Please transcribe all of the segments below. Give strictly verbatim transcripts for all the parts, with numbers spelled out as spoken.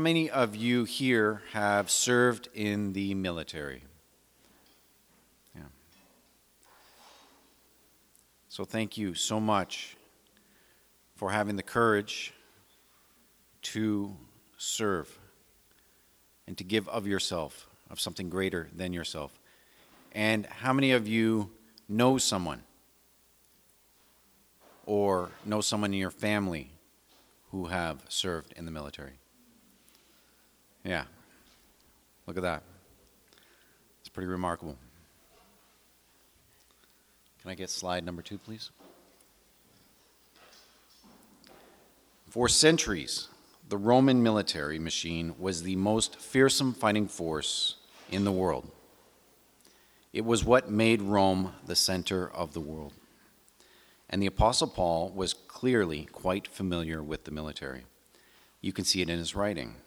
many of you here have served in the military? Yeah. So thank you so much for having the courage to serve and to give of yourself, of something greater than yourself. And how many of you know someone or know someone in your family who have served in the military? Yeah, look at that. It's pretty remarkable. Can I get slide number two, please? For centuries, the Roman military machine was the most fearsome fighting force in the world. It was what made Rome the center of the world. And the Apostle Paul was clearly quite familiar with the military. You can see it in his writing.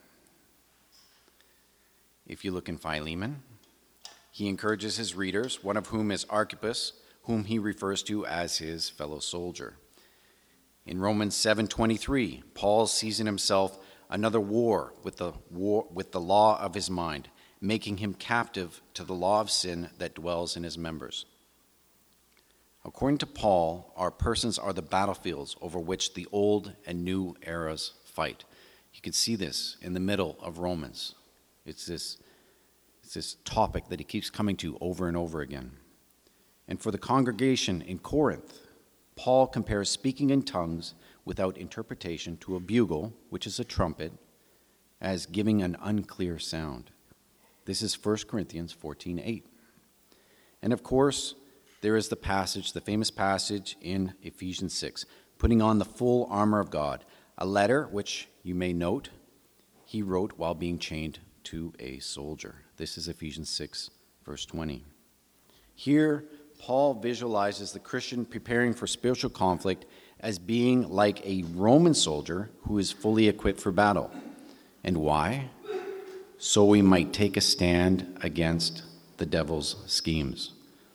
If you look in Philemon, he encourages his readers, one of whom is Archippus, whom he refers to as his fellow soldier. In Romans seven twenty-three, Paul sees in himself another war with the war with the law of his mind, making him captive to the law of sin that dwells in his members. According to Paul, our persons are the battlefields over which the old and new eras fight. You can see this in the middle of Romans. It's this, it's this topic that he keeps coming to over and over again. And for the congregation in Corinth, Paul compares speaking in tongues without interpretation to a bugle, which is a trumpet, as giving an unclear sound. This is First Corinthians fourteen eight. And of course, there is the passage, the famous passage in Ephesians six, putting on the full armor of God, a letter which you may note he wrote while being chained to a soldier. This is Ephesians six, verse twenty. Here, Paul visualizes the Christian preparing for spiritual conflict as being like a Roman soldier who is fully equipped for battle. And why? So we might take a stand against the devil's schemes.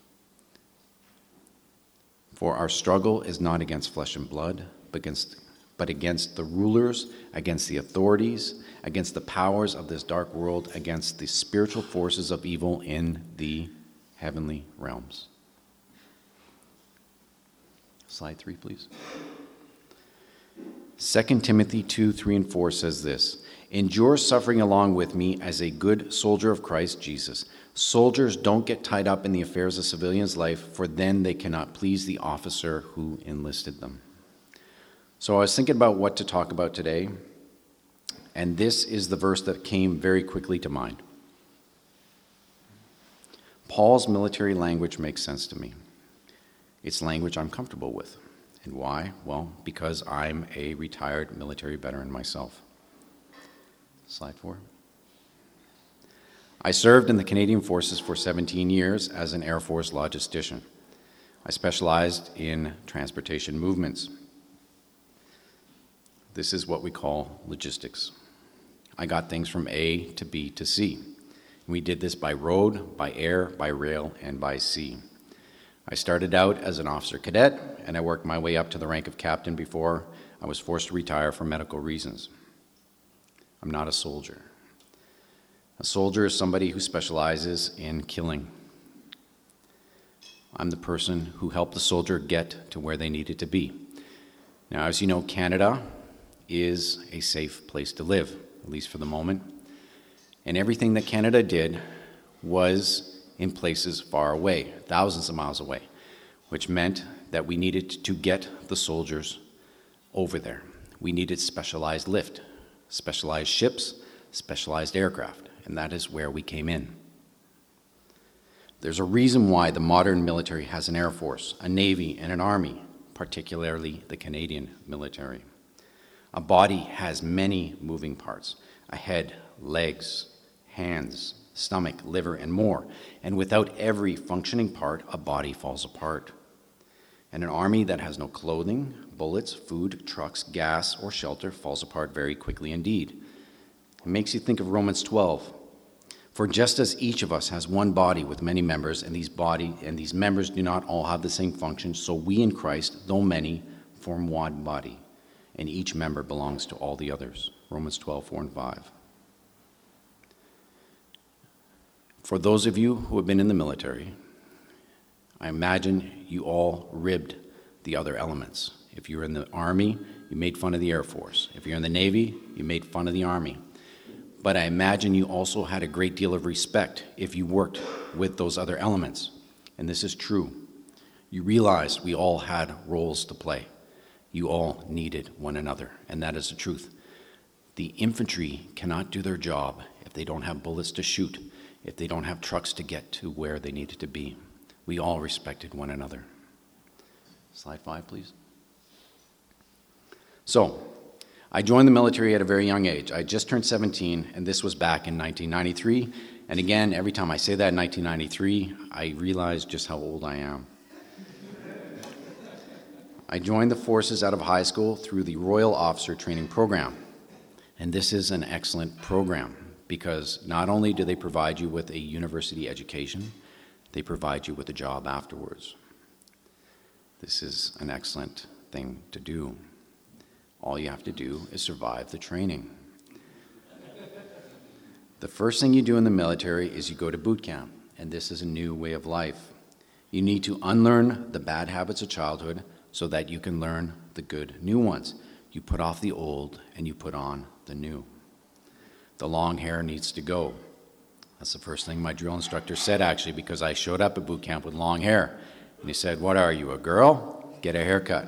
For our struggle is not against flesh and blood, but against, but against the rulers, against the authorities, against the powers of this dark world, against the spiritual forces of evil in the heavenly realms. Slide three, please. Second Timothy two, three, and four says this: endure suffering along with me as a good soldier of Christ Jesus. Soldiers don't get tied up in the affairs of civilians' life, for then they cannot please the officer who enlisted them. So I was thinking about what to talk about today, and this is the verse that came very quickly to mind. Paul's military language makes sense to me. It's language I'm comfortable with. And why? Well, because I'm a retired military veteran myself. Slide four. I served in the Canadian Forces for seventeen years as an Air Force logistician. I specialized in transportation movements. This is what we call logistics. I got things from A to B to C. We did this by road, by air, by rail, and by sea. I started out as an officer cadet, and I worked my way up to the rank of captain before I was forced to retire for medical reasons. I'm not a soldier. A soldier is somebody who specializes in killing. I'm the person who helped the soldier get to where they needed to be. Now, as you know, Canada is a safe place to live, at least for the moment. And everything that Canada did was in places far away, thousands of miles away, which meant that we needed to get the soldiers over there. We needed specialized lift, specialized ships, specialized aircraft, and that is where we came in. There's a reason why the modern military has an air force, a navy, and an army, particularly the Canadian military. A body has many moving parts: a head, legs, hands, stomach, liver, and more. And without every functioning part, a body falls apart. And an army that has no clothing, bullets, food, trucks, gas, or shelter falls apart very quickly indeed. It makes you think of Romans twelve. For just as each of us has one body with many members, and these body and these members do not all have the same function, so we in Christ, though many, form one body, and each member belongs to all the others. Romans twelve, four and five. For those of you who have been in the military, I imagine you all ribbed the other elements. If you were in the Army, you made fun of the Air Force. If you're in the Navy, you made fun of the Army. But I imagine you also had a great deal of respect if you worked with those other elements. And this is true. You realized we all had roles to play. You all needed one another, and that is the truth. The infantry cannot do their job if they don't have bullets to shoot, if they don't have trucks to get to where they needed to be. We all respected one another. Slide five, please. So, I joined the military at a very young age. I just turned seventeen, and this was back in nineteen ninety-three. And again, every time I say that, nineteen ninety-three, I realize just how old I am. I joined the forces out of high school through the Royal Officer Training Program. And this is an excellent program because not only do they provide you with a university education, they provide you with a job afterwards. This is an excellent thing to do. All you have to do is survive the training. The first thing you do in the military is you go to boot camp, and this is a new way of life. You need to unlearn the bad habits of childhood so that you can learn the good new ones. You put off the old and you put on the new. The long hair needs to go. That's the first thing my drill instructor said, actually, because I showed up at boot camp with long hair. And he said, "What are you, a girl? Get a haircut."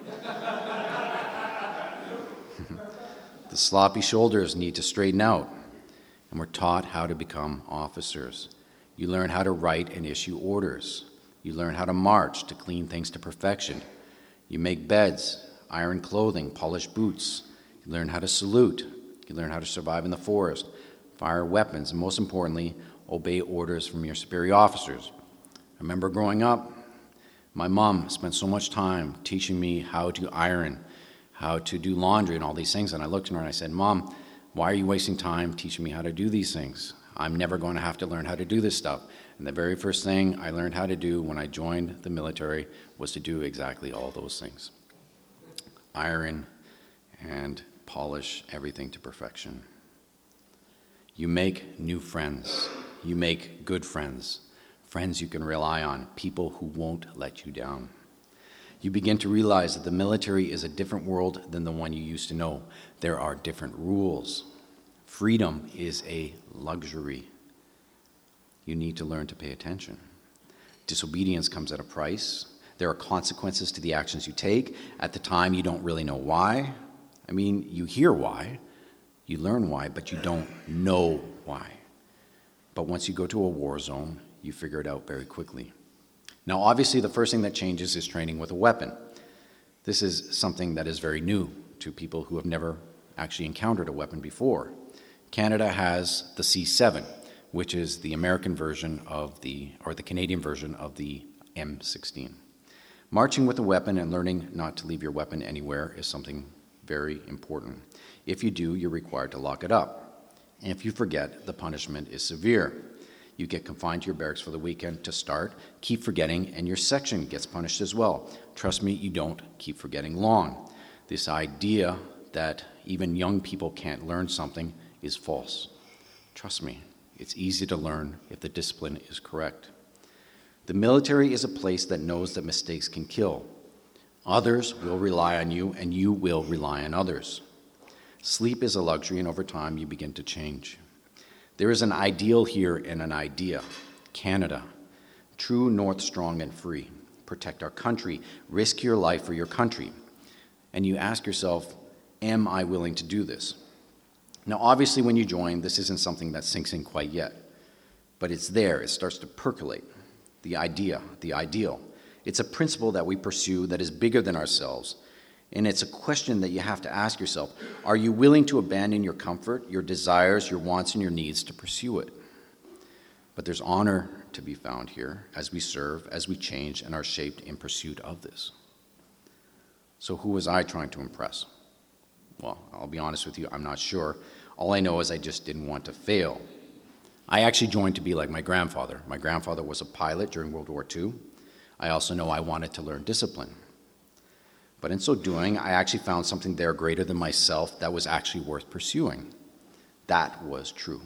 The sloppy shoulders need to straighten out, and we're taught how to become officers. You learn how to write and issue orders. You learn how to march, to clean things to perfection. You make beds, iron clothing, polish boots. You learn how to salute. You learn how to survive in the forest, fire weapons, and most importantly, obey orders from your superior officers. I remember growing up, my mom spent so much time teaching me how to iron, how to do laundry and all these things. And I looked at her and I said, "Mom, why are you wasting time teaching me how to do these things? I'm never going to have to learn how to do this stuff." And the very first thing I learned how to do when I joined the military was to do exactly all those things. Iron and polish everything to perfection. You make new friends. You make good friends. Friends you can rely on. People who won't let you down. You begin to realize that the military is a different world than the one you used to know. There are different rules. Freedom is a luxury. You need to learn to pay attention. Disobedience comes at a price. There are consequences to the actions you take. At the time, you don't really know why. I mean, you hear why, you learn why, but you don't know why. But once you go to a war zone, you figure it out very quickly. Now, obviously, the first thing that changes is training with a weapon. This is something that is very new to people who have never actually encountered a weapon before. Canada has the C seven, which is the American version of the, or the Canadian version of the M sixteen. Marching with a weapon and learning not to leave your weapon anywhere is something very important. If you do, you're required to lock it up. And if you forget, the punishment is severe. You get confined to your barracks for the weekend to start, keep forgetting, and your section gets punished as well. Trust me, you don't keep forgetting long. This idea that even young people can't learn something is false. Trust me, it's easy to learn if the discipline is correct. The military is a place that knows that mistakes can kill. Others will rely on you, and you will rely on others. Sleep is a luxury, and over time you begin to change. There is an ideal here and an idea. Canada, true north, strong and free. Protect our country. Risk your life for your country. And you ask yourself, am I willing to do this? Now, obviously, when you join, this isn't something that sinks in quite yet. But it's there. It starts to percolate. The idea, the ideal. It's a principle that we pursue that is bigger than ourselves. And it's a question that you have to ask yourself. Are you willing to abandon your comfort, your desires, your wants, and your needs to pursue it? But there's honor to be found here as we serve, as we change, and are shaped in pursuit of this. So who was I trying to impress? Well, I'll be honest with you, I'm not sure. All I know is I just didn't want to fail. I actually joined to be like my grandfather. My grandfather was a pilot during World War Two. I also know I wanted to learn discipline. But in so doing, I actually found something there greater than myself that was actually worth pursuing. That was true.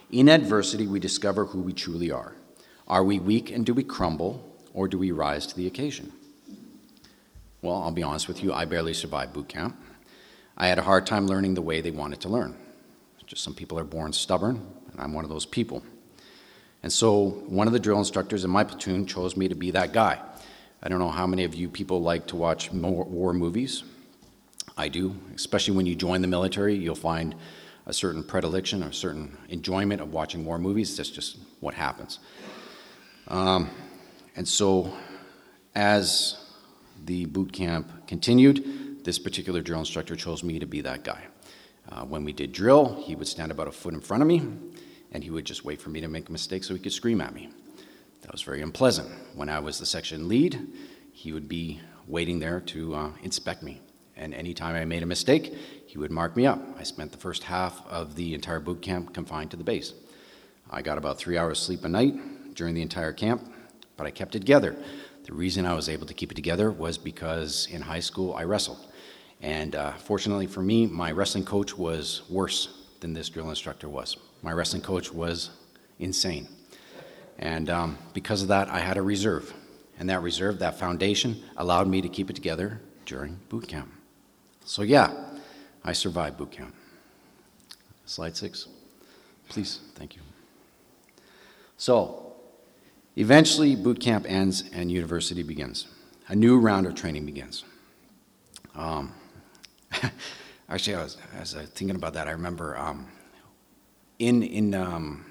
In adversity, we discover who we truly are. Are we weak and do we crumble, or do we rise to the occasion? Well, I'll be honest with you, I barely survived boot camp. I had a hard time learning the way they wanted to learn. Just some people are born stubborn, and I'm one of those people. And so one of the drill instructors in my platoon chose me to be that guy. I don't know how many of you people like to watch war movies. I do, especially when you join the military, you'll find a certain predilection or a certain enjoyment of watching war movies. That's just what happens. Um, and so as the boot camp continued, this particular drill instructor chose me to be that guy. Uh, when we did drill, he would stand about a foot in front of me, and he would just wait for me to make a mistake so he could scream at me. That was very unpleasant. When I was the section lead, he would be waiting there to uh, inspect me. And anytime I made a mistake, he would mark me up. I spent the first half of the entire boot camp confined to the base. I got about three hours sleep a night during the entire camp, but I kept it together. The reason I was able to keep it together was because in high school I wrestled. And uh, fortunately for me, my wrestling coach was worse than this drill instructor was. My wrestling coach was insane. And um, because of that, I had a reserve. And that reserve, that foundation, allowed me to keep it together during boot camp. So yeah, I survived boot camp. Slide six, please, thank you. So, eventually boot camp ends and university begins. A new round of training begins. Um, actually, I was, as I was thinking about that, I remember um, in in um,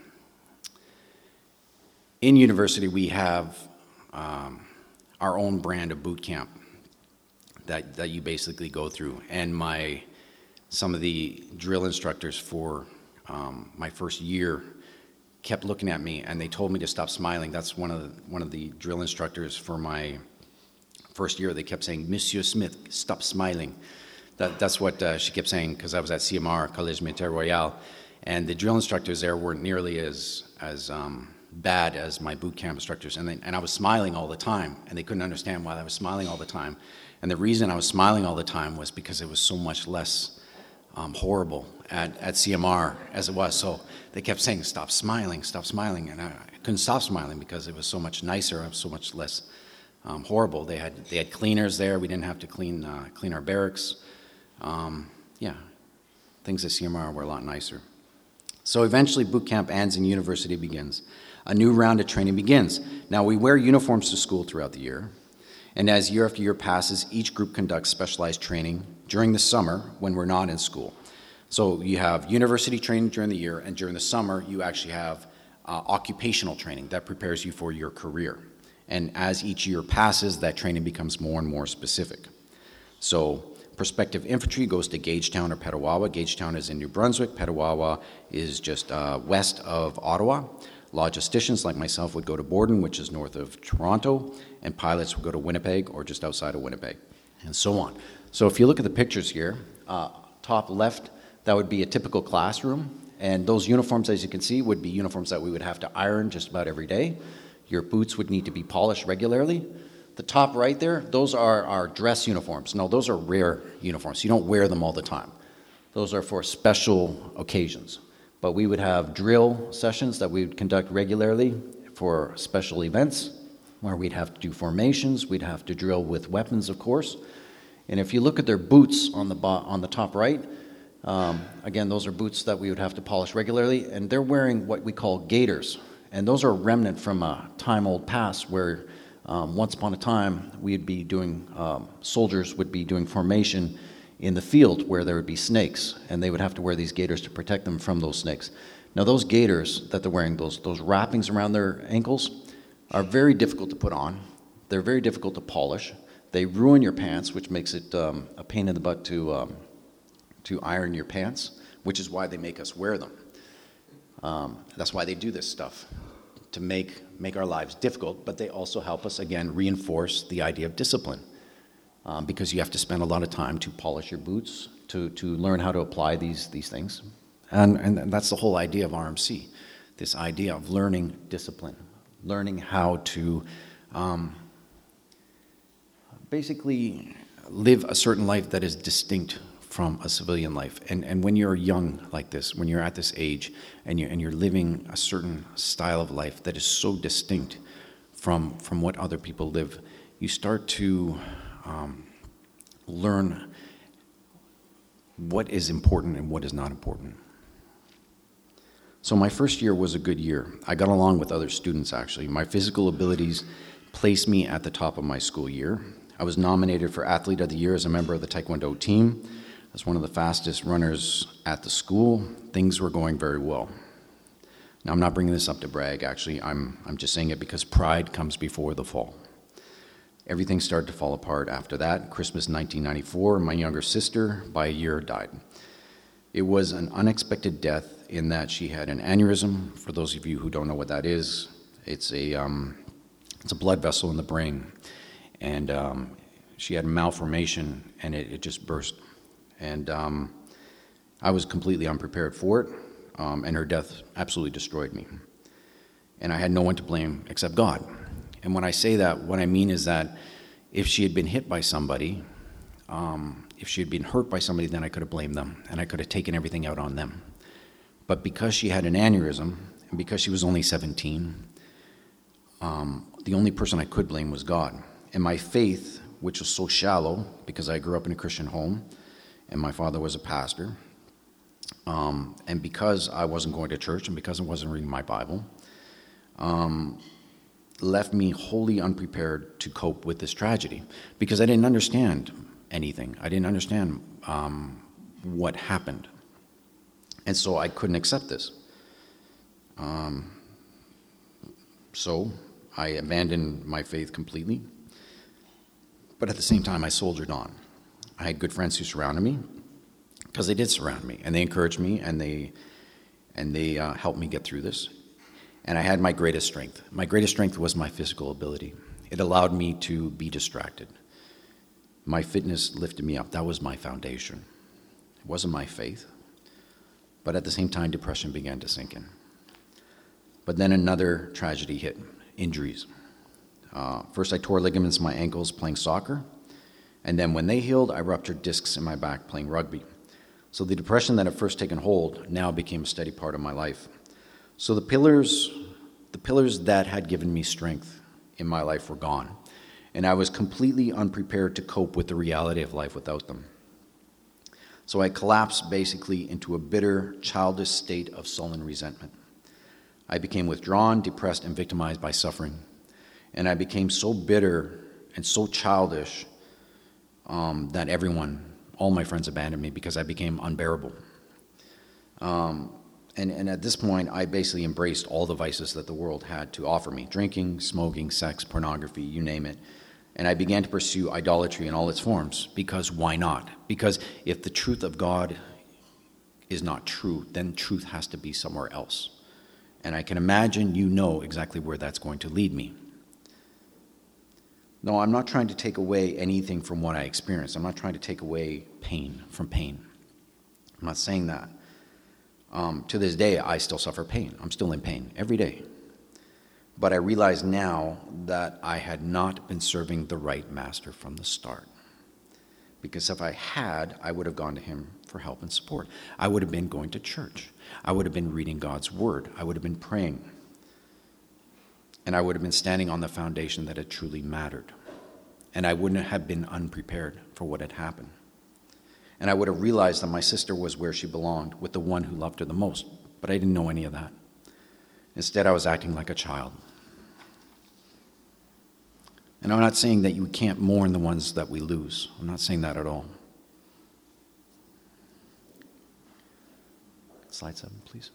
in university we have um, our own brand of boot camp that that you basically go through. And my some of the drill instructors for um, my first year kept looking at me, and they told me to stop smiling. That's one of the, one of the drill instructors for my first year. They kept saying, "Monsieur Smith, stop smiling." That, that's what uh, she kept saying, because I was at C M R, Collège Militaire Royal, and the drill instructors there weren't nearly as as um, bad as my boot camp instructors, and they, and I was smiling all the time, and they couldn't understand why I was smiling all the time. And the reason I was smiling all the time was because it was so much less um, horrible at, at C M R as it was. So they kept saying, "Stop smiling, stop smiling," and I, I couldn't stop smiling because it was so much nicer, it was so much less um, horrible. They had they had cleaners there. We didn't have to clean uh, clean our barracks. Um, yeah, things at C M R were a lot nicer. So eventually boot camp ends and university begins. A new round of training begins. Now we wear uniforms to school throughout the year, and as year after year passes, each group conducts specialized training during the summer when we're not in school. So you have university training during the year, and during the summer you actually have uh, occupational training that prepares you for your career. And as each year passes, that training becomes more and more specific. So prospective infantry goes to Gagetown or Petawawa. Gagetown is in New Brunswick. Petawawa is just uh, west of Ottawa. Logisticians like myself would go to Borden, which is north of Toronto, and pilots would go to Winnipeg or just outside of Winnipeg, and so on. So if you look at the pictures here, uh, top left, that would be a typical classroom, and those uniforms, as you can see, would be uniforms that we would have to iron just about every day. Your boots would need to be polished regularly. The top right there, those are our dress uniforms. No, those are rare uniforms. You don't wear them all the time. Those are for special occasions. But we would have drill sessions that we would conduct regularly for special events, where we'd have to do formations, we'd have to drill with weapons, of course. And if you look at their boots on the bo- on the top right, um, again, those are boots that we would have to polish regularly, and they're wearing what we call gaiters. And those are a remnant from a time old past where um, once upon a time we'd be doing, um, soldiers would be doing formation in the field where there would be snakes, and they would have to wear these gaiters to protect them from those snakes. Now those gaiters that they're wearing, those, those wrappings around their ankles, are very difficult to put on. They're very difficult to polish. They ruin your pants, which makes it um, a pain in the butt to, um, to iron your pants, which is why they make us wear them. Um, that's why they do this stuff, to make, make our lives difficult, but they also help us, again, reinforce the idea of discipline. Um, because you have to spend a lot of time to polish your boots, to, to learn how to apply these, these things. And, and that's the whole idea of R M C, this idea of learning discipline, learning how to um, basically live a certain life that is distinct from a civilian life. And and when you're young like this, when you're at this age, and you're, and you're living a certain style of life that is so distinct from, from what other people live, you start to um, learn what is important and what is not important. So my first year was a good year. I got along with other students, actually. My physical abilities placed me at the top of my school year. I was nominated for Athlete of the Year as a member of the Taekwondo team. As one of the fastest runners at the school, things were going very well. Now, I'm not bringing this up to brag, actually. I'm, I'm just saying it because pride comes before the fall. Everything started to fall apart after that. Christmas nineteen ninety-four, my younger sister, by a year, died. It was an unexpected death in that she had an aneurysm. For those of you who don't know what that is, it's a, um, it's a blood vessel in the brain. And um, she had a malformation, and it, it just burst. And um, I was completely unprepared for it, um, and her death absolutely destroyed me. And I had no one to blame except God. And when I say that, what I mean is that if she had been hit by somebody, um, if she had been hurt by somebody, then I could have blamed them, and I could have taken everything out on them. But because she had an aneurysm, and because she was only seventeen, um, the only person I could blame was God. And my faith, which was so shallow, because I grew up in a Christian home, and my father was a pastor, um, and because I wasn't going to church, and because I wasn't reading my Bible, um, left me wholly unprepared to cope with this tragedy, because I didn't understand anything. I didn't understand um, what happened. And so I couldn't accept this. Um, so I abandoned my faith completely. But at the same time, I soldiered on. I had good friends who surrounded me, because they did surround me, and they encouraged me, and they and they uh, helped me get through this. And I had my greatest strength. My greatest strength was my physical ability. It allowed me to be distracted. My fitness lifted me up. That was my foundation. It wasn't my faith. But at the same time, depression began to sink in. But then another tragedy hit, injuries. Uh, first, I tore ligaments in my ankles playing soccer. And then when they healed, I ruptured discs in my back playing rugby. So the depression that had first taken hold now became a steady part of my life. So the pillars, the pillars that had given me strength in my life were gone. And I was completely unprepared to cope with the reality of life without them. So I collapsed basically into a bitter, childish state of sullen resentment. I became withdrawn, depressed, and victimized by suffering. And I became so bitter and so childish um, that everyone, all my friends abandoned me because I became unbearable. Um, and, and at this point, I basically embraced all the vices that the world had to offer me: drinking, smoking, sex, pornography, you name it. And I began to pursue idolatry in all its forms, because why not? Because if the truth of God is not true, then truth has to be somewhere else. And I can imagine you know exactly where that's going to lead me. No, I'm not trying to take away anything from what I experienced. I'm not trying to take away pain from pain. I'm not saying that. Um, to this day, I still suffer pain. I'm still in pain every day. But I realize now that I had not been serving the right master from the start. Because if I had, I would have gone to him for help and support. I would have been going to church. I would have been reading God's word. I would have been praying. And I would have been standing on the foundation that had truly mattered. And I wouldn't have been unprepared for what had happened. And I would have realized that my sister was where she belonged, with the one who loved her the most. But I didn't know any of that. Instead, I was acting like a child. And I'm not saying that you can't mourn the ones that we lose. I'm not saying that at all. Slide seven, please.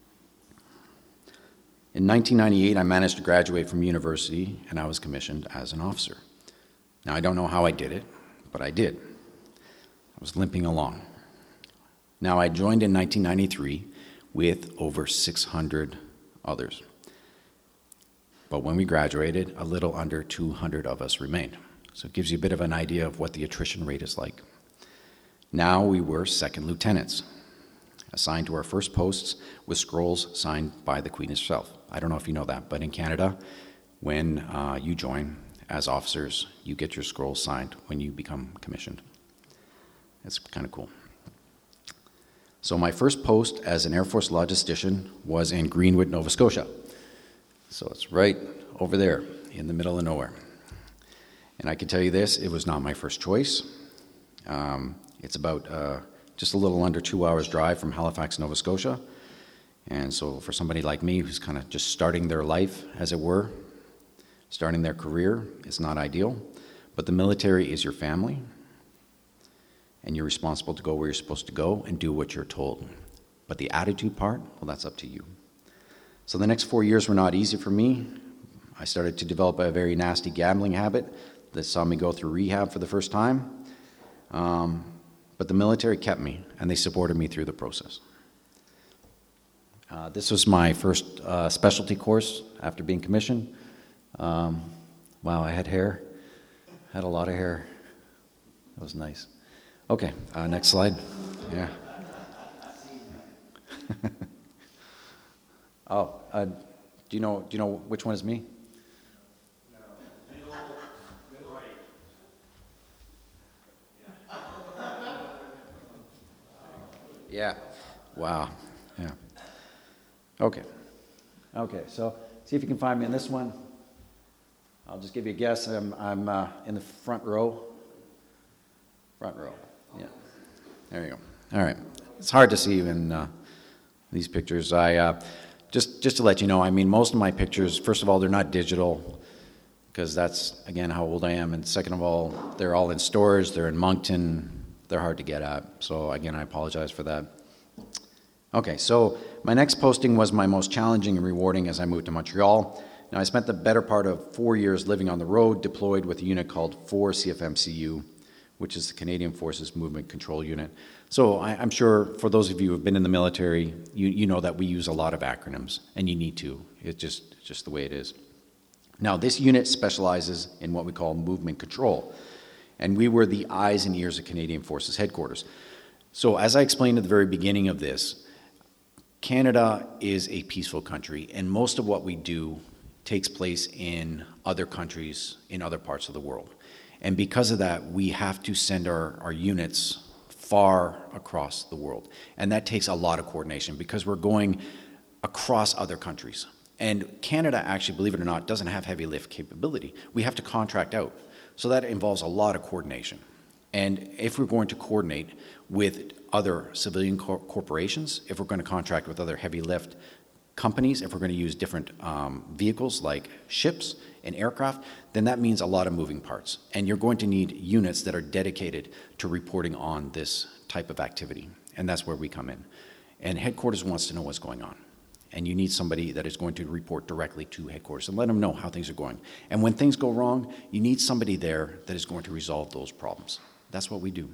In nineteen ninety-eight, I managed to graduate from university, and I was commissioned as an officer. Now, I don't know how I did it, but I did. I was limping along. Now, I joined in nineteen ninety-three with over six hundred others. But when we graduated, a little under two hundred of us remained. So it gives you a bit of an idea of what the attrition rate is like. Now we were second lieutenants, assigned to our first posts with scrolls signed by the Queen herself. I don't know if you know that, but in Canada, when uh, you join as officers, you get your scrolls signed when you become commissioned. It's kind of cool. So my first post as an Air Force logistician was in Greenwood, Nova Scotia. So it's right over there in the middle of nowhere. And I can tell you this, it was not my first choice. Um, it's about uh, just a little under two hours drive from Halifax, Nova Scotia. And so for somebody like me who's kind of just starting their life, as it were, starting their career, it's not ideal. But the military is your family, and you're responsible to go where you're supposed to go and do what you're told. But the attitude part, well, that's up to you. So the next four years were not easy for me. I started to develop a very nasty gambling habit that saw me go through rehab for the first time. Um, but the military kept me, and they supported me through the process. Uh, this was my first uh, specialty course after being commissioned. Um, wow, I had hair. Had a lot of hair. That was nice. Okay, uh, next slide. Yeah. oh, uh, do you know? Do you know which one is me? No. Middle, middle right. Yeah. Wow. Yeah. Okay. Okay. So see if you can find me in this one. I'll just give you a guess. I'm I'm uh, in the front row. Front row. Yeah. There you go. All right. It's hard to see in uh, these pictures. I uh, just just to let you know. I mean, most of my pictures. First of all, they're not digital, because that's again how old I am. And second of all, they're all in stores. They're in Moncton. They're hard to get at. So again, I apologize for that. Okay. So my next posting was my most challenging and rewarding as I moved to Montreal. Now, I spent the better part of four years living on the road, deployed with a unit called four C F M C U, which is the Canadian Forces Movement Control Unit. So I, I'm sure for those of you who have been in the military, you, you know that we use a lot of acronyms, and you need to. It's just, it's just the way it is. Now, this unit specializes in what we call movement control, and we were the eyes and ears of Canadian Forces headquarters. So as I explained at the very beginning of this, Canada is a peaceful country, and most of what we do takes place in other countries, in other parts of the world. And because of that, we have to send our, our units far across the world. And that takes a lot of coordination because we're going across other countries. And Canada, actually, believe it or not, doesn't have heavy lift capability. We have to contract out. So that involves a lot of coordination. And if we're going to coordinate with other civilian cor- corporations, if we're going to contract with other heavy lift companies, if we're going to use different um, vehicles like ships and aircraft, then that means a lot of moving parts. And you're going to need units that are dedicated to reporting on this type of activity. And that's where we come in. And headquarters wants to know what's going on. And you need somebody that is going to report directly to headquarters and let them know how things are going. And when things go wrong, you need somebody there that is going to resolve those problems. That's what we do.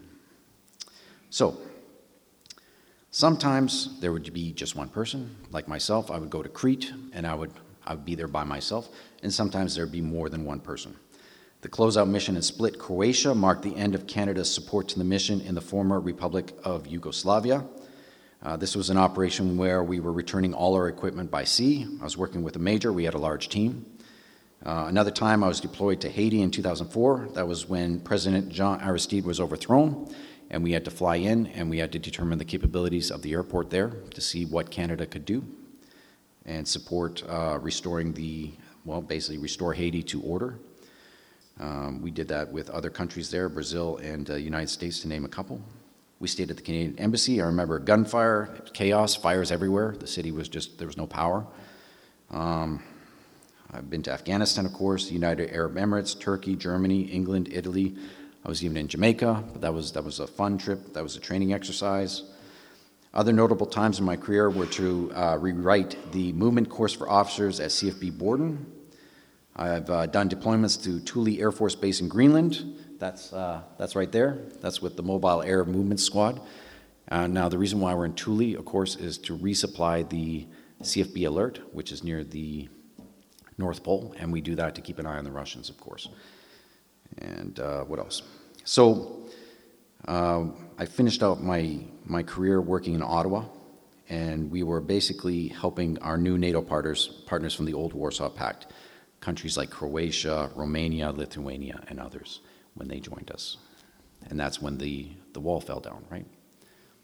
So, sometimes there would be just one person, like myself. I would go to Crete, and I would I would be there by myself, and sometimes there would be more than one person. The closeout mission in Split, Croatia, marked the end of Canada's support to the mission in the former Republic of Yugoslavia. Uh, this was an operation where we were returning all our equipment by sea. I was working with a major. We had a large team. Uh, another time, I was deployed to Haiti in two thousand four. That was when President Jean Aristide was overthrown. And we had to fly in, and we had to determine the capabilities of the airport there to see what Canada could do and support uh, restoring the, well, basically restore Haiti to order. Um, we did that with other countries there, Brazil and uh, United States, to name a couple. We stayed at the Canadian Embassy. I remember gunfire, chaos, fires everywhere. The city was just, there was no power. Um, I've been to Afghanistan, of course, the United Arab Emirates, Turkey, Germany, England, Italy. I was even in Jamaica, but that was that was a fun trip. That was a training exercise. Other notable times in my career were to uh, rewrite the movement course for officers at C F B Borden. I've uh, done deployments to Thule Air Force Base in Greenland. That's uh, that's right there. That's with the Mobile Air Movement Squad. Uh, now, the reason why we're in Thule, of course, is to resupply the C F B Alert, which is near the North Pole, and we do that to keep an eye on the Russians, of course. And uh, what else? So uh, I finished out my, my career working in Ottawa, and we were basically helping our new NATO partners, partners from the old Warsaw Pact, countries like Croatia, Romania, Lithuania, and others, when they joined us. And that's when the, the wall fell down, right?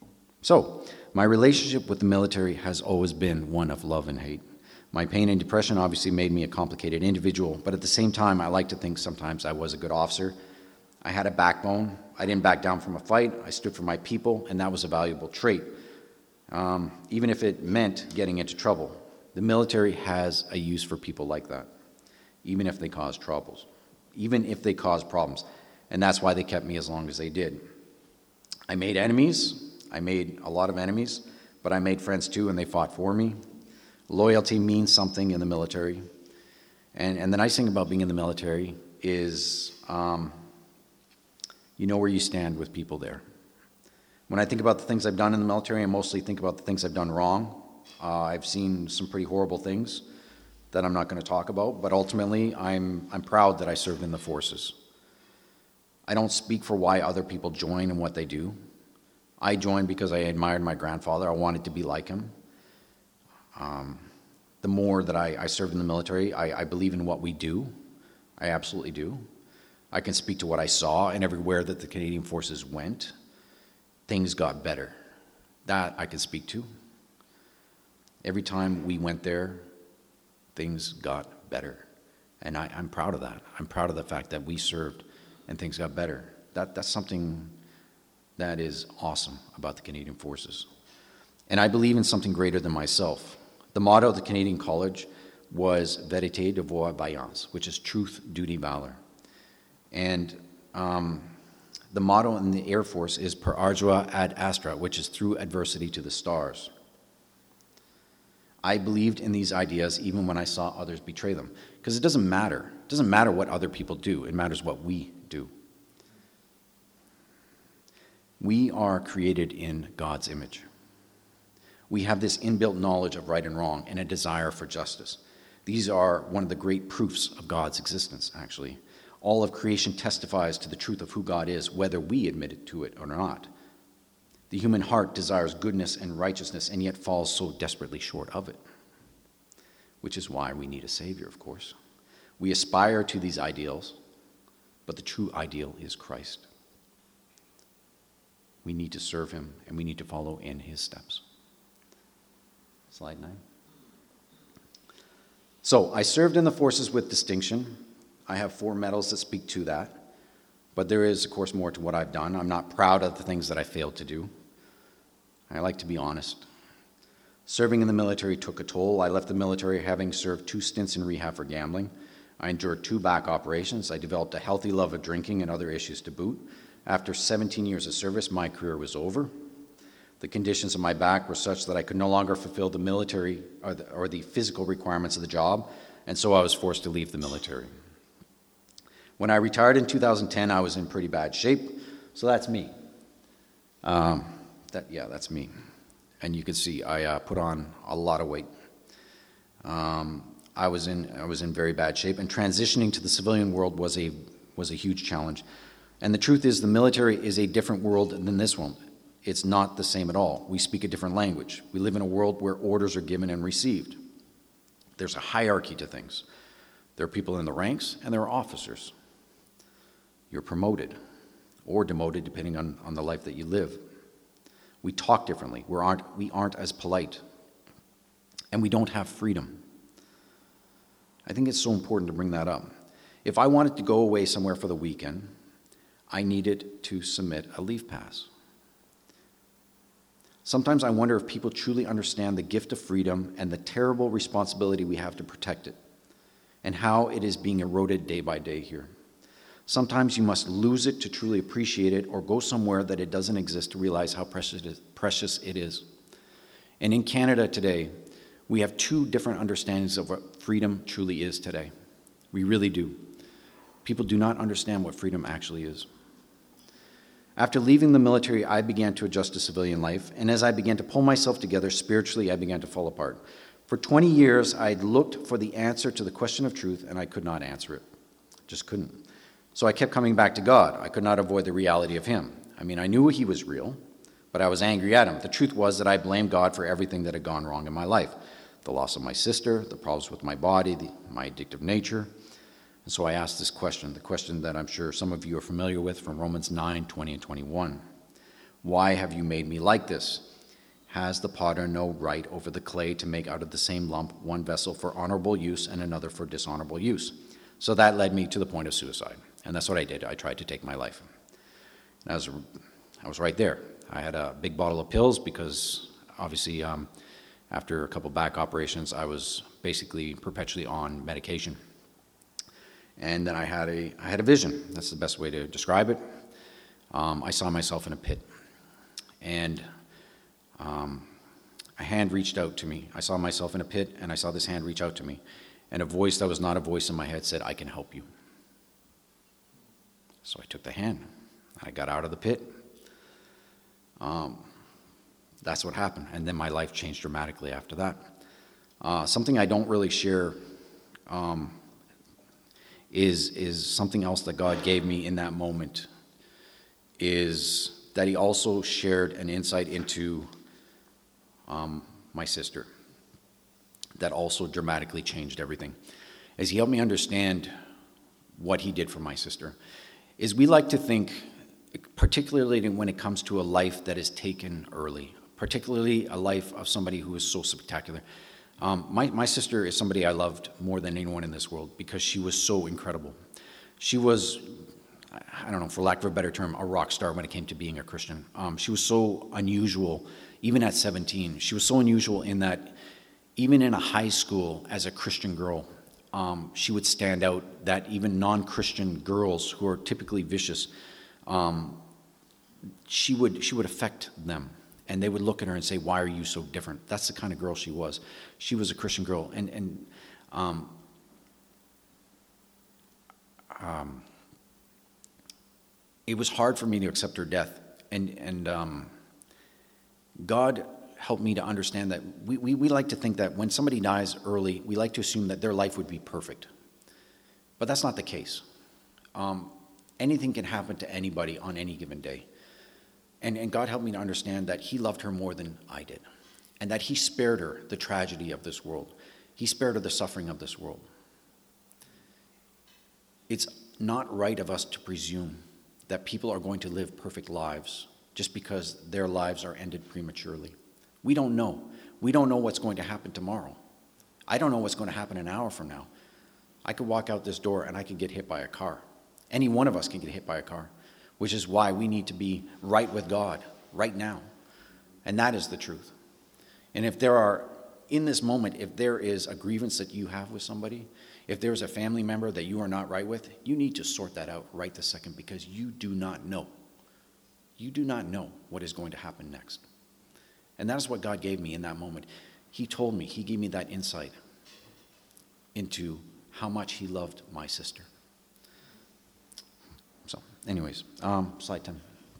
So, my relationship with the military has always been one of love and hate. My pain and depression obviously made me a complicated individual, but at the same time, I like to think sometimes I was a good officer. I had a backbone. I didn't back down from a fight. I stood for my people, and that was a valuable trait, um, even if it meant getting into trouble. The military has a use for people like that, even if they cause troubles, even if they cause problems. And that's why they kept me as long as they did. I made enemies. I made a lot of enemies, but I made friends too, and they fought for me. Loyalty means something in the military. And, and the nice thing about being in the military is um, you know where you stand with people there. When I think about the things I've done in the military, I mostly think about the things I've done wrong. Uh, I've seen some pretty horrible things that I'm not going to talk about, but ultimately I'm, I'm proud that I served in the forces. I don't speak for why other people join and what they do. I joined because I admired my grandfather. I wanted to be like him. Um, the more that I, I served in the military, I, I believe in what we do. I absolutely do. I can speak to what I saw, and everywhere that the Canadian Forces went, things got better. That I can speak to. Every time we went there, things got better. And I, I'm proud of that. I'm proud of the fact that we served and things got better. That, that's something that is awesome about the Canadian Forces. And I believe in something greater than myself. The motto of the Canadian College was Vérité, Devoir, Vaillance, which is truth, duty, valor. And um, the motto in the Air Force is Per Ardua ad Astra, which is through adversity to the stars. I believed in these ideas even when I saw others betray them. Because it doesn't matter. It doesn't matter what other people do. It matters what we do. We are created in God's image. We have this inbuilt knowledge of right and wrong and a desire for justice. These are one of the great proofs of God's existence, actually. All of creation testifies to the truth of who God is, whether we admit it to it or not. The human heart desires goodness and righteousness and yet falls so desperately short of it, which is why we need a Savior, of course. We aspire to these ideals, but the true ideal is Christ. We need to serve him, and we need to follow in his steps. Slide nine. So, I served in the forces with distinction. I have four medals that speak to that. But there is, of course, more to what I've done. I'm not proud of the things that I failed to do. I like to be honest. Serving in the military took a toll. I left the military having served two stints in rehab for gambling. I endured two back operations. I developed a healthy love of drinking and other issues to boot. After seventeen years of service, my career was over. The conditions of my back were such that I could no longer fulfill the military or the, or the physical requirements of the job, and so I was forced to leave the military. When I retired in two thousand ten, I was in pretty bad shape, so that's me. Um, that yeah, that's me. And you can see I uh, put on a lot of weight. Um, I was in I was in very bad shape, and transitioning to the civilian world was a was a huge challenge. And the truth is, the military is a different world than this one. It's not the same at all. We speak a different language. We live in a world where orders are given and received. There's a hierarchy to things. There are people in the ranks, and there are officers. You're promoted or demoted depending on, on the life that you live. We talk differently. We aren't, we aren't as polite. And we don't have freedom. I think it's so important to bring that up. If I wanted to go away somewhere for the weekend, I needed to submit a leave pass. Sometimes I wonder if people truly understand the gift of freedom and the terrible responsibility we have to protect it, and how it is being eroded day by day here. Sometimes you must lose it to truly appreciate it, or go somewhere that it doesn't exist to realize how precious it is. Precious it is. And in Canada today, we have two different understandings of what freedom truly is today. We really do. People do not understand what freedom actually is. After leaving the military, I began to adjust to civilian life, and as I began to pull myself together spiritually, I began to fall apart. For twenty years, I had looked for the answer to the question of truth, and I could not answer it. Just couldn't. So I kept coming back to God. I could not avoid the reality of him. I mean, I knew he was real, but I was angry at him. The truth was that I blamed God for everything that had gone wrong in my life. The loss of my sister, the problems with my body, the, my addictive nature. And so I asked this question, the question that I'm sure some of you are familiar with from Romans nine, twenty and twenty-one. Why have you made me like this? has the potter no right over the clay to make out of the same lump one vessel for honorable use and another for dishonorable use? So that led me to the point of suicide, and that's what I did. I tried to take my life. And I was, I was right there. I had a big bottle of pills because obviously um, after a couple back operations, I was basically perpetually on medication. And then I had a, I had a vision. That's the best way to describe it. Um, I saw myself in a pit, and um, a hand reached out to me. I saw myself in a pit, and I saw this hand reach out to me, and a voice that was not a voice in my head said, "I can help you." So I took the hand. I got out of the pit. Um, that's what happened, and then my life changed dramatically after that. Uh, something I don't really share um, is is something else that God gave me in that moment, is that he also shared an insight into um, my sister that also dramatically changed everything. As he helped me understand what he did for my sister, is we like to think, particularly when it comes to a life that is taken early, particularly a life of somebody who is so spectacular. Um, my, my sister is somebody I loved more than anyone in this world because she was so incredible. She was, I don't know, for lack of a better term, a rock star when it came to being a Christian. Um, she was so unusual, even at seventeen. She was so unusual in that even in a high school as a Christian girl, um, she would stand out that even non-Christian girls who are typically vicious, um, she would she would affect them. And they would look at her and say, "Why are you so different?" That's the kind of girl she was. She was a Christian girl. And, and um, um, it was hard for me to accept her death. And, and um, God helped me to understand that we, we, we like to think that when somebody dies early, we like to assume that their life would be perfect. But that's not the case. Um, anything can happen to anybody on any given day. And, and God helped me to understand that he loved her more than I did, and that he spared her the tragedy of this world. He spared her the suffering of this world. It's not right of us to presume that people are going to live perfect lives just because their lives are ended prematurely. We don't know. We don't know what's going to happen tomorrow. I don't know what's going to happen an hour from now. I could walk out this door and I could get hit by a car. Any one of us can get hit by a car. Which is why we need to be right with God right now. And that is the truth. And if there are, in this moment, if there is a grievance that you have with somebody, if there's a family member that you are not right with, you need to sort that out right this second, because you do not know. You do not know what is going to happen next. And that is what God gave me in that moment. He told me, he gave me that insight into how much he loved my sister. So, anyways, um, slide ten.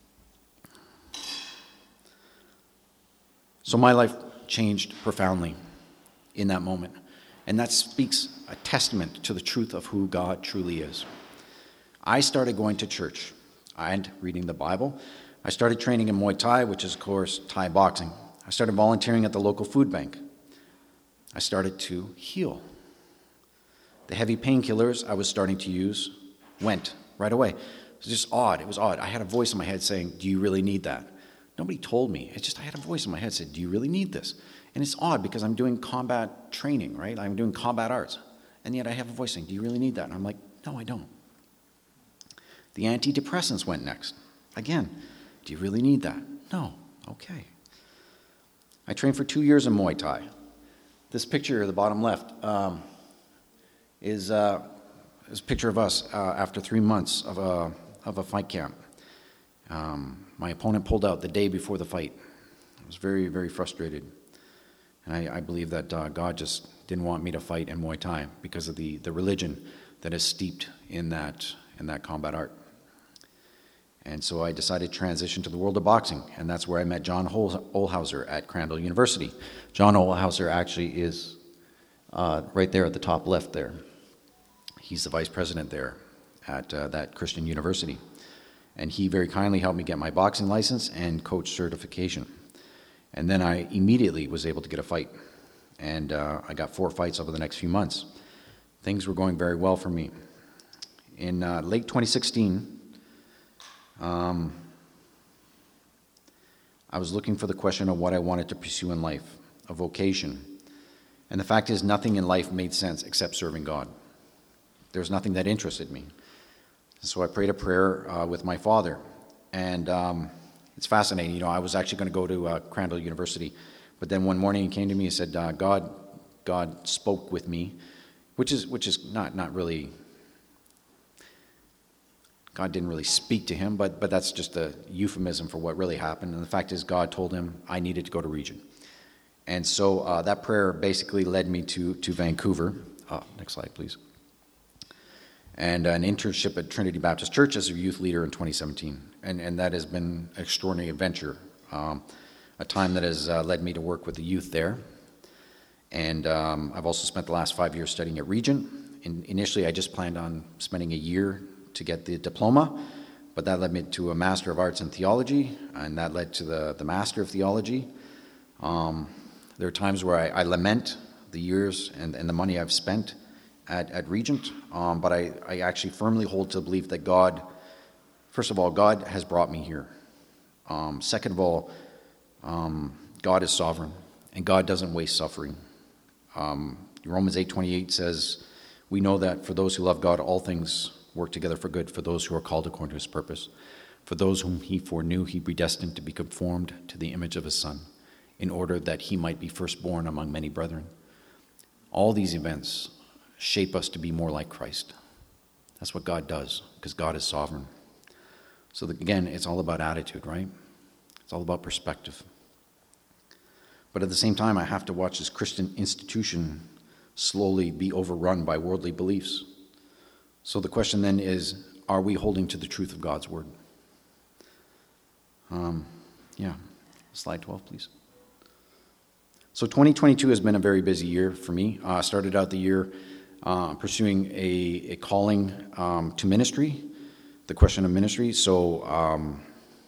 So my life changed profoundly in that moment. And that speaks a testament to the truth of who God truly is. I started going to church and reading the Bible. I started training in Muay Thai, which is, of course, Thai boxing. I started volunteering at the local food bank. I started to heal. The heavy painkillers I was starting to use went right away. It was just odd. It was odd. I had a voice in my head saying, "Do you really need that?" Nobody told me. It's just I had a voice in my head that said, "Do you really need this?" And it's odd because I'm doing combat training, right? I'm doing combat arts. And yet I have a voice saying, "Do you really need that?" And I'm like, no, I don't. The antidepressants went next. Again, do you really need that? No. Okay. I trained for two years in Muay Thai. This picture at the bottom left um, is, uh, is a picture of us uh, after three months of a, of a fight camp. Um, my opponent pulled out the day before the fight. I was very, very frustrated. And I, I believe that uh, God just didn't want me to fight in Muay Thai because of the, the religion that is steeped in that, in that combat art. And so I decided to transition to the world of boxing, and that's where I met John Olhauser at Crandall University. John Olhauser actually is uh, right there at the top left there. He's the vice president there at uh, that Christian university. And he very kindly helped me get my boxing license and coach certification. And then I immediately was able to get a fight. And uh, I got four fights over the next few months. Things were going very well for me. In uh, late twenty sixteen, um, I was looking for the question of what I wanted to pursue in life, a vocation. And the fact is, nothing in life made sense except serving God. There was nothing that interested me. So I prayed a prayer uh, with my father. And um, it's fascinating. You know, I was actually going to go to uh, Crandall University. But then one morning he came to me and said, uh, God God spoke with me, which is which is not, not really, God didn't really speak to him, but, but that's just a euphemism for what really happened. And the fact is, God told him I needed to go to Regent. And so uh, that prayer basically led me to, to Vancouver. Uh, next slide, please. And an internship at Trinity Baptist Church as a youth leader in twenty seventeen. And, and that has been an extraordinary adventure, um, a time that has uh, led me to work with the youth there. And um, I've also spent the last five years studying at Regent. In, initially, I just planned on spending a year to get the diploma, but that led me to a Master of Arts in Theology, and that led to the, the Master of Theology. Um, there are times where I, I lament the years and, and the money I've spent at, at Regent, um, but I, I actually firmly hold to the belief that God, first of all, God has brought me here. Um, second of all, um, God is sovereign, and God doesn't waste suffering. Um, Romans eight twenty-eight says, we know that for those who love God, all things work together for good, for those who are called according to his purpose. For those whom he foreknew, he predestined to be conformed to the image of his Son, in order that he might be firstborn among many brethren. All these events shape us to be more like Christ. That's what God does, because God is sovereign. So that, again, it's all about attitude, right? It's all about perspective. But at the same time, I have to watch this Christian institution slowly be overrun by worldly beliefs. So the question then is, are we holding to the truth of God's word? Um, yeah, slide twelve, please. So twenty twenty-two has been a very busy year for me. I uh, started out the year uh, pursuing a, a calling um, to ministry, the question of ministry. So um,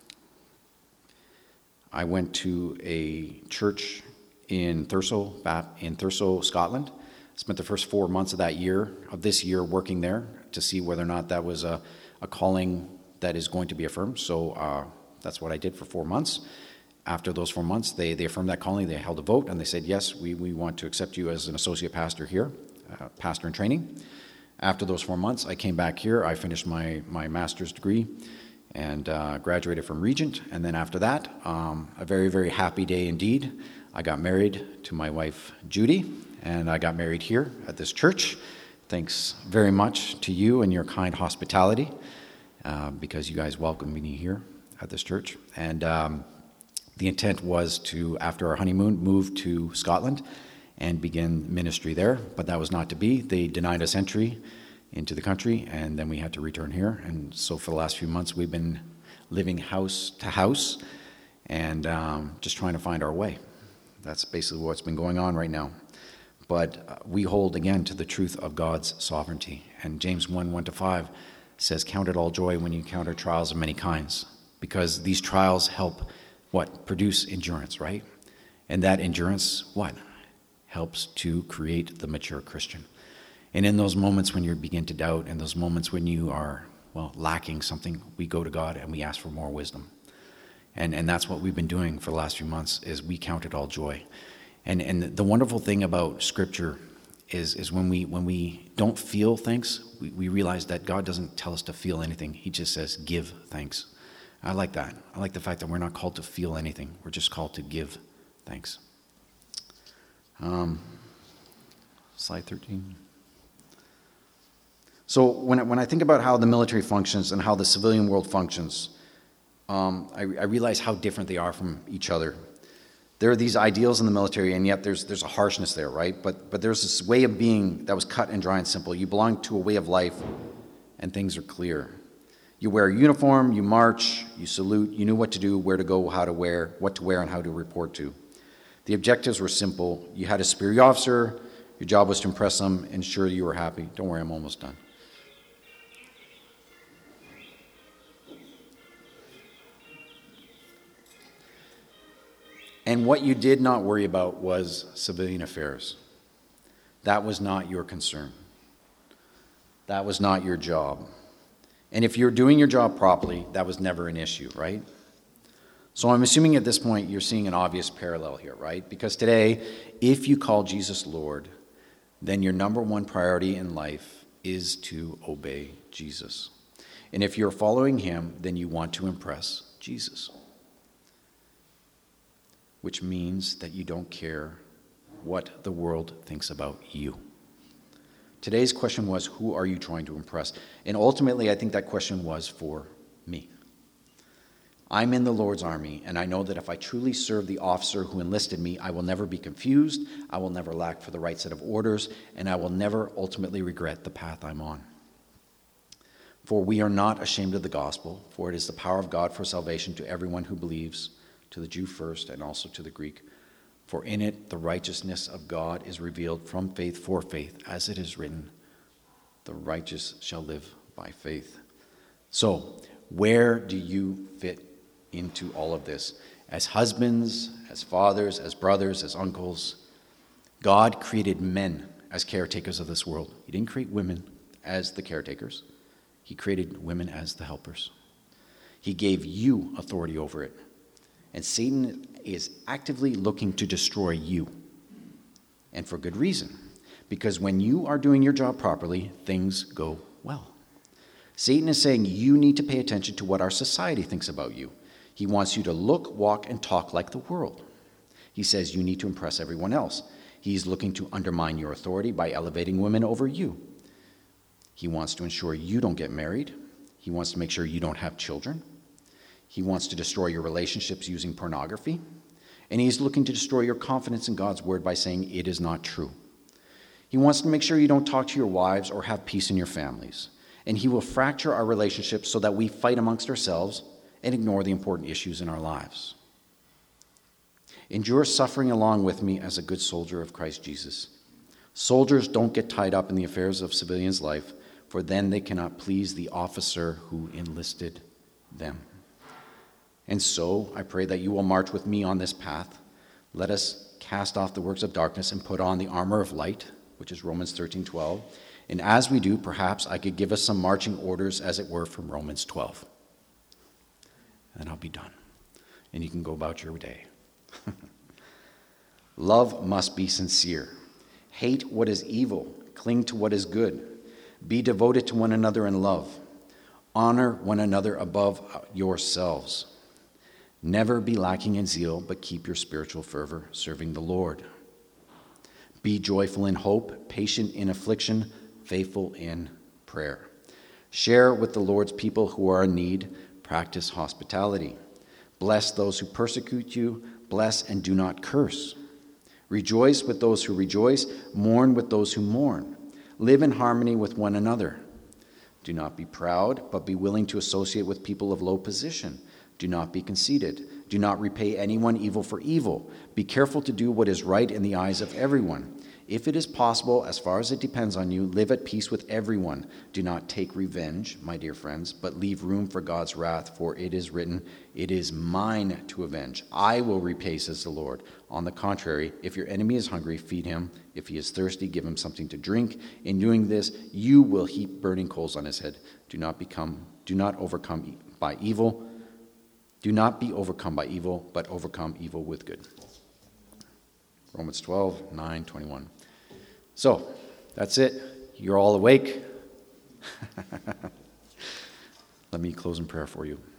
I went to a church in Thurso, in Thurso, Scotland. Spent the first four months of that year, of this year, working there to see whether or not that was a, a calling that is going to be affirmed. So uh, that's what I did for four months. After those four months, they, they affirmed that calling. They held a vote, and they said, yes, we, we want to accept you as an associate pastor here, uh, pastor in training. After those four months, I came back here. I finished my, my master's degree and uh, graduated from Regent. And then after that, um, a very, very happy day indeed. I got married to my wife, Judy, and I got married here at this church. Thanks very much to you and your kind hospitality, uh, because you guys welcomed me here at this church. And um, the intent was to, after our honeymoon, move to Scotland and begin ministry there, but that was not to be. They denied us entry into the country, and then we had to return here. And so for the last few months, we've been living house to house and um, just trying to find our way. That's basically what's been going on right now. But uh, we hold, again, to the truth of God's sovereignty. And James one, one to five says, count it all joy when you encounter trials of many kinds, because these trials help, what? Produce endurance, right? And that endurance, what? Helps to create the mature Christian. And in those moments when you begin to doubt, and those moments when you are, well, lacking something, we go to God and we ask for more wisdom. And and that's what we've been doing for the last few months, is we count it all joy. And and the wonderful thing about Scripture is is when we when we don't feel things, we, we realize that God doesn't tell us to feel anything. He just says, give thanks. I like that. I like the fact that we're not called to feel anything. We're just called to give thanks. Um, slide thirteen. So when I, when I think about how the military functions and how the civilian world functions, um, I, I realize how different they are from each other. There are these ideals in the military, and yet there's there's a harshness there, right? But but there's this way of being that was cut and dry and simple. You belong to a way of life, and things are clear. You wear a uniform, you march, you salute, you knew what to do, where to go, how to wear, what to wear, and how to report to. The objectives were simple. You had a superior officer, your job was to impress them, ensure you were happy. Don't worry, I'm almost done. And what you did not worry about was civilian affairs. That was not your concern. That was not your job. And if you're doing your job properly, that was never an issue, right? So I'm assuming at this point you're seeing an obvious parallel here, right? Because today, if you call Jesus Lord, then your number one priority in life is to obey Jesus. And if you're following him, then you want to impress Jesus. Which means that you don't care what the world thinks about you. Today's question was, who are you trying to impress? And ultimately, I think that question was for me. I'm in the Lord's army, and I know that if I truly serve the officer who enlisted me, I will never be confused, I will never lack for the right set of orders, and I will never ultimately regret the path I'm on. For we are not ashamed of the gospel, for it is the power of God for salvation to everyone who believes, to the Jew first and also to the Greek. For in it the righteousness of God is revealed from faith for faith, as it is written, the righteous shall live by faith. So, where do you fit into all of this? As husbands, as fathers, as brothers, as uncles, God created men as caretakers of this world. He didn't create women as the caretakers. He created women as the helpers. He gave you authority over it. And Satan is actively looking to destroy you. And for good reason. Because when you are doing your job properly, things go well. Satan is saying you need to pay attention to what our society thinks about you. He wants you to look, walk, and talk like the world. He says you need to impress everyone else. He's looking to undermine your authority by elevating women over you. He wants to ensure you don't get married. He wants to make sure you don't have children. He wants to destroy your relationships using pornography. And he's looking to destroy your confidence in God's word by saying it is not true. He wants to make sure you don't talk to your wives or have peace in your families. And he will fracture our relationships so that we fight amongst ourselves and ignore the important issues in our lives. Endure suffering along with me as a good soldier of Christ Jesus. Soldiers don't get tied up in the affairs of civilians' life, for then they cannot please the officer who enlisted them. And so I pray that you will march with me on this path. Let us cast off the works of darkness and put on the armor of light, which is Romans thirteen twelve. And as we do, perhaps I could give us some marching orders, as it were, from Romans twelve. And I'll be done. And you can go about your day. Love must be sincere. Hate what is evil. Cling to what is good. Be devoted to one another in love. Honor one another above yourselves. Never be lacking in zeal, but keep your spiritual fervor, serving the Lord. Be joyful in hope, patient in affliction, faithful in prayer. Share with the Lord's people who are in need. Practice hospitality. Bless those who persecute you. Bless and do not curse. Rejoice with those who rejoice. Mourn with those who mourn. Live in harmony with one another. Do not be proud, but be willing to associate with people of low position. Do not be conceited. Do not repay anyone evil for evil. Be careful to do what is right in the eyes of everyone. If it is possible, as far as it depends on you, live at peace with everyone. Do not take revenge, my dear friends, but leave room for God's wrath, for it is written, "It is mine to avenge. I will repay," says the Lord. On the contrary, if your enemy is hungry, feed him. If he is thirsty, give him something to drink. In doing this, you will heap burning coals on his head. Do not become, do not overcome by evil. Do not be overcome by evil, but overcome evil with good. Romans twelve, nine, twenty-one. So, that's it. You're all awake. Let me close in prayer for you.